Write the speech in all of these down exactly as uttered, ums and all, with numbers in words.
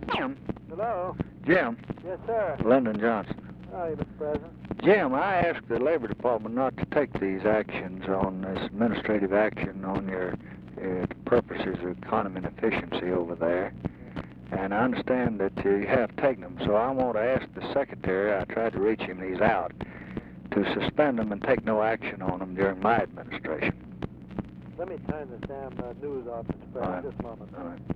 Jim. Hello? Jim. Yes, sir. Lyndon Johnson. Hi, Mister President. Jim, I asked the Labor Department not to take these actions on this administrative action on your uh, purposes of economy and efficiency over there. And I understand that you have taken them, so I want to ask the Secretary, I tried to reach him, he's out, to suspend them and take no action on them during my administration. Let me turn this damn uh, news off, Mister President, right. just a moment. All right.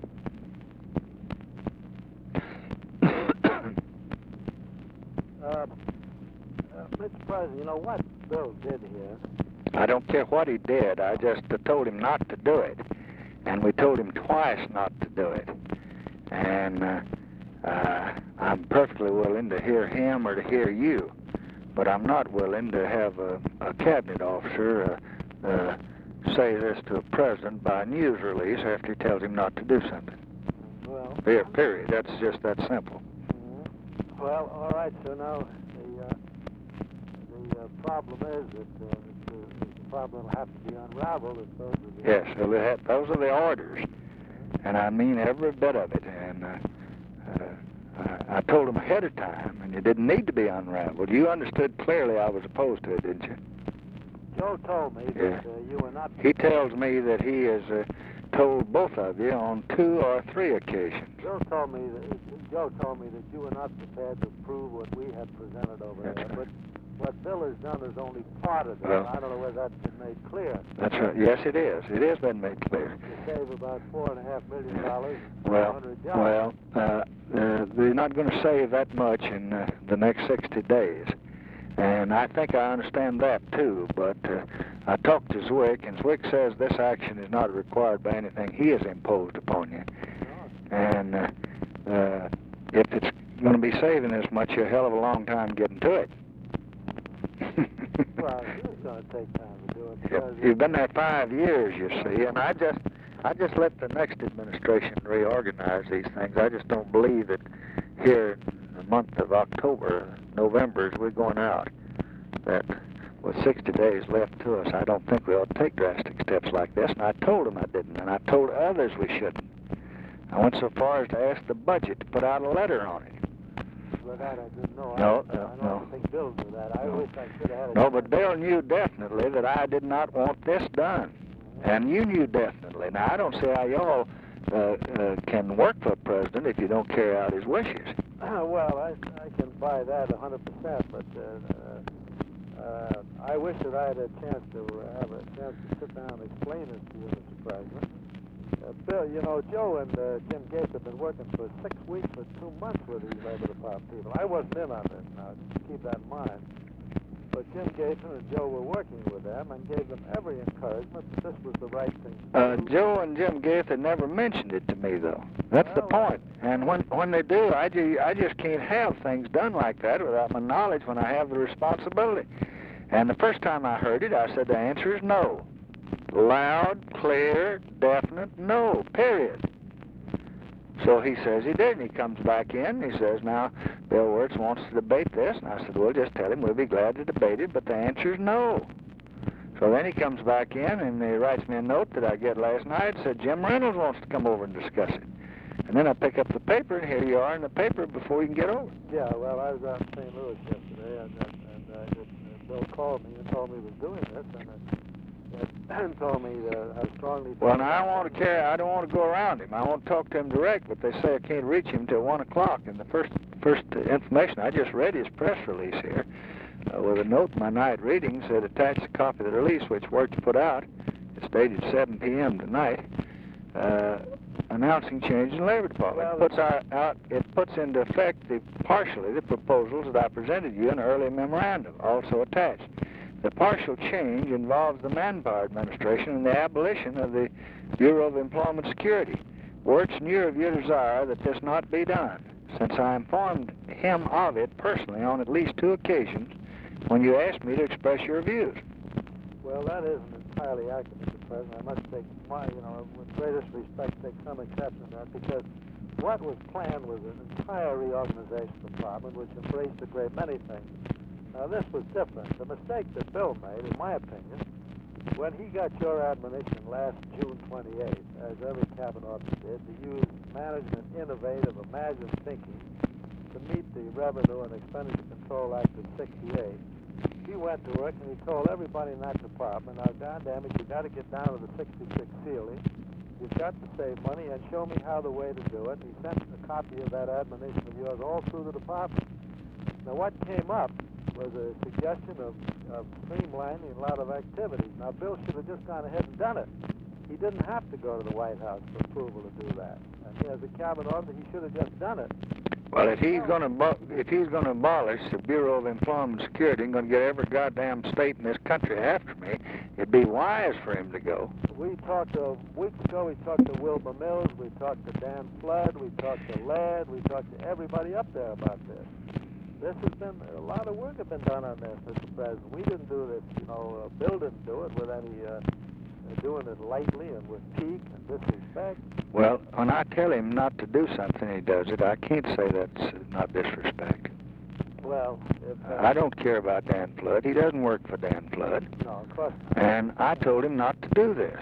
Uh, uh, Mister President, you know what Bill did here? I don't care what he did. I just uh, told him not to do it. And we told him twice not to do it. And uh, uh, I'm perfectly willing to hear him or to hear you. But I'm not willing to have a, a cabinet officer uh, uh, say this to a president by a news release after he tells him not to do something. Well... Here, period. That's just that simple. Mm-hmm. Well, all right, so now the, uh, the uh, problem is that uh, the, the problem will have to be unraveled as those are the... Yes, well, that, those are the orders. And I mean every bit of it. And uh, uh, I, I told him ahead of time, and it didn't need to be unraveled. You understood clearly I was opposed to it, didn't you? Joe told me Yeah. that uh, you were not... He tells me that he has uh, told both of you on two or three occasions. Joe told me that Joe told me that you were not prepared to approve what we had presented over That's there. right. But what Bill has done is only part of it. Well, I don't know whether that's been made clear. That's right. Yes, it is. It has been made clear. To save about four and a half million dollars. Well, hundred jobs. well, uh, uh, they're not going to save that much in uh, the next sixty days. And I think I understand that, too. But uh, I talked to Zwick, and Zwick says this action is not required by anything he has imposed upon you. And uh, uh, if it's going to be saving this much, you're a hell of a long time getting to it. Well, it's going to take time to do it. Yep. because You've been there five years, you see, and I just, I just let the next administration reorganize these things. I just don't believe that here in the month of October, November, as we're going out, that with sixty days left to us, I don't think we ought to take drastic steps like this. And I told them I didn't, and I told others we shouldn't. I went so far as to ask the budget to put out a letter on it. Well, that I didn't know. No, I, no, I no. don't think Bill knew that. I No. wish I should have had it. No, but Bill knew definitely that I did not want this done. And you knew definitely. Now, I don't see how y'all uh, uh, can work for a president if you don't carry out his wishes. Well, I, I can buy that a hundred percent, but uh, uh, I wish that I had a chance to uh, have a chance to sit down and explain this to you, Mister President. Uh, Bill, you know, Joe and uh, Jim Gates have been working for six weeks or two months with these Labor Department people. I wasn't in on this, now, keep that in mind. But Jim Gates and Joe were working with them and gave them every encouragement that this was the right thing to Uh, do. Joe and Jim Gaither never mentioned it to me, though. That's the Well, point. And when, when they do, I, ju I just can't have things done like that without my knowledge when I have the responsibility. And the first time I heard it, I said the answer is no. Loud, clear, definite, no, period. So he says he did, and he comes back in, and he says, now, Bill Wirtz wants to debate this. And I said, well, just tell him we'll be glad to debate it, but the answer is no. So then he comes back in, and he writes me a note that I get last night, said Jim Reynolds wants to come over and discuss it. And then I pick up the paper, and here you are in the paper before you can get over. Yeah, well, I was out in Saint Louis yesterday, and, and, and uh, it, uh, Bill called me and told me he was doing this, and uh, and told me uh, how strongly... Well, now, I want to carry, I don't want to go around him. I want to talk to him direct, but they say I can't reach him till one o'clock. And the first first information, I just read his press release here, uh, with a note in my night reading, said attach a copy of the release, which Wirtz put out. It's dated seven p m tonight, uh, announcing change in the Labor Department. Well, it puts our, out, it puts into effect the, partially the proposals that I presented you in an early memorandum, also attached. The partial change involves the Manpower Administration and the abolition of the Bureau of Employment Security. Wirtz knew of your desire that this not be done, since I informed him of it personally on at least two occasions when you asked me to express your views. Well, that isn't entirely accurate, Mister President. I must take my, you know, with greatest respect, take some exception to that, because what was planned was an entire reorganization of the department, which embraced a great many things. Now, this was different. The mistake that Bill made, in my opinion, When he got your admonition last June twenty-eighth, as every cabinet officer did, to use management innovative, imagine thinking to meet the Revenue and Expenditure Control Act of sixty-eight, he went to work and he told everybody in that department, now goddamn it, you got to get down to the sixty-six ceiling. You've got to save money and show me how the way to do it. And he sent a copy of that admonition of yours all through the department. Now what came up was a suggestion of, of streamlining a lot of activities. Now Bill should have just gone ahead and done it. He didn't have to go to the White House for approval to do that. And he, as a cabinet officer, he should have just done it. Well, if he's going to if he's going to abolish the Bureau of Employment and Security and going to get every goddamn state in this country after me, it'd be wise for him to go. We talked a week ago. We talked to Wilbur Mills. We talked to Dan Flood. We talked to Ladd. We talked to everybody up there about this. This has been a lot of work has been done on this, Mister President. We didn't do this, you know. Uh, Bill didn't do it with any uh, doing it lightly and with pique and disrespect. Well, when I tell him not to do something, he does it. I can't say that's not disrespect. Well, if, uh, I don't care about Dan Flood. He doesn't work for Dan Flood. No, of course not. And I told him not to do this.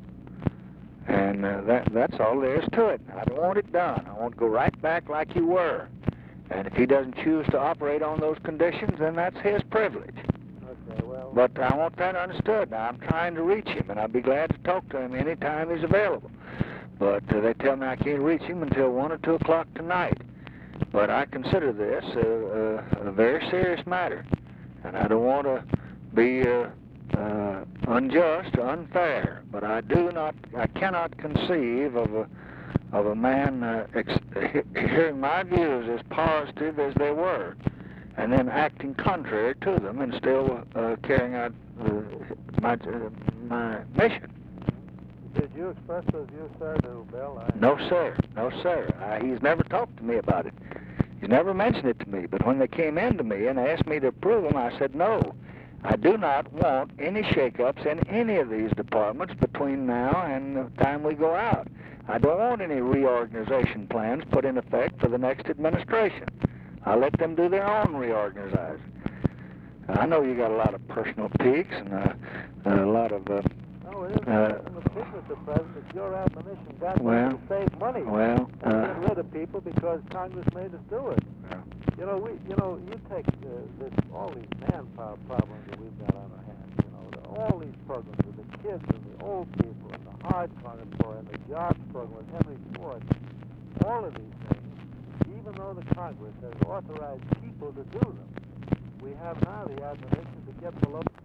And uh, that that's all there is to it. I don't want it done. I want to go right back like you were. And if he doesn't choose to operate on those conditions, then that's his privilege. Okay, well... But I want that understood. Now, I'm trying to reach him, and I'll be glad to talk to him any time he's available. But uh, they tell me I can't reach him until one or two o'clock tonight. But I consider this a, a, a very serious matter, and I don't want to be uh, uh, unjust or unfair. But I do not, I cannot conceive of a of a man uh, ex hearing my views as positive as they were, and then acting contrary to them, and still uh, carrying out uh, my uh, my mission. Did you express those views, sir, to Bill? I... No, sir. No, sir. Uh, he's never talked to me about it. He's never mentioned it to me. But when they came in to me and asked me to approve them, I said, no, I do not want any shakeups in any of these departments between now and the time we go out. I don't want any reorganization plans put in effect for the next administration. I'll let them do their own reorganizing. I know you got a lot of personal piques and uh, a lot of... Uh, No, it isn't Uh, from the business, Mister President. It's your admonition got well, to save money well, and uh, get rid of people because Congress made us do it. Yeah. You know, we, you know, you take uh, this, all these manpower problems that we've got on our hands. You know, the, all these programs with the kids and the old people and the hardcore employee and the jobs program with Henry Ford. All of these things, even though the Congress has authorized people to do them, we have now the admonition to get below